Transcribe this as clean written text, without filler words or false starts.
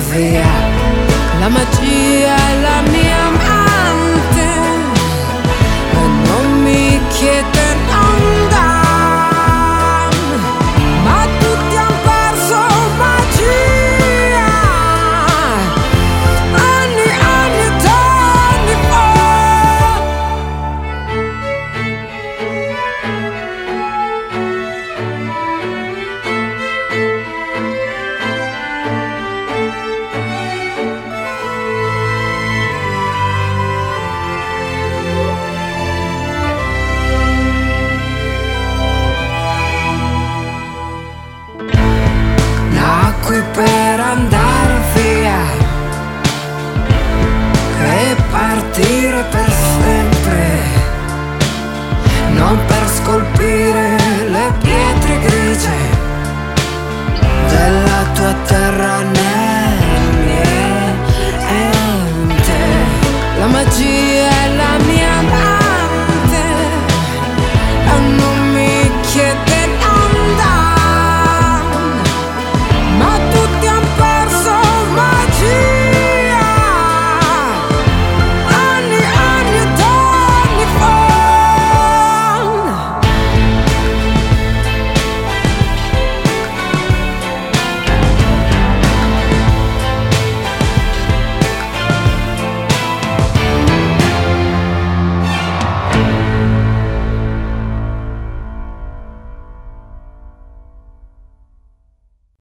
via. La magia è la mia amante e non mi chiede non dà, ma tutti han perso magia. Anni ed anni fa. Nacqui per andare via e partire per sempre, non per scolpire le pietre grigie della tua terra nera.